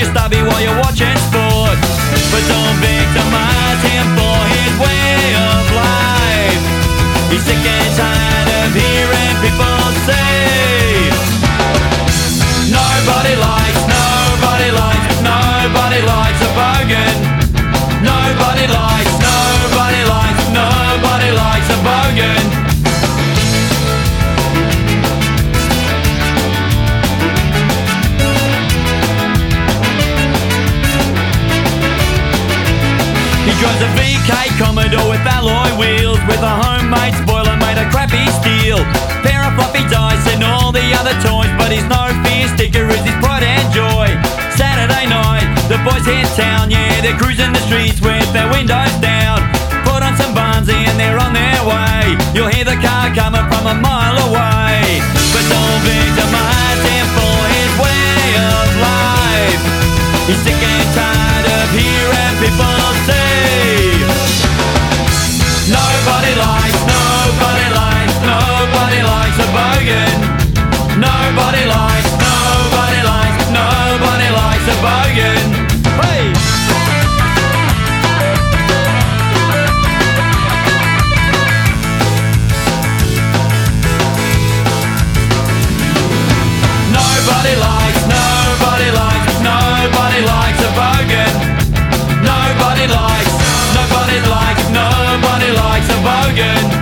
your stubby while you're watching sport. But don't victimize him for his way of life. He's sick and tired of hearing people say nobody likes a bogan. Nobody likes a bogan. He drives a VK Commodore with alloy wheels, with a homemade spoiler made of crappy steel, pair of floppy dice and all the other toys, but he's no fear sticker is his pride and joy. Saturday night, the boys hit town, yeah, they're cruising the streets with their windows down. Put on some Barnsley and they're on their way. You'll hear the car coming from a mile away. But don't victimize him for his way of life. He's sick and tired of hearing people say nobody likes a bogan. Nobody likes a bogan. Hey! Nobody likes a bogan. Nobody likes a bogan.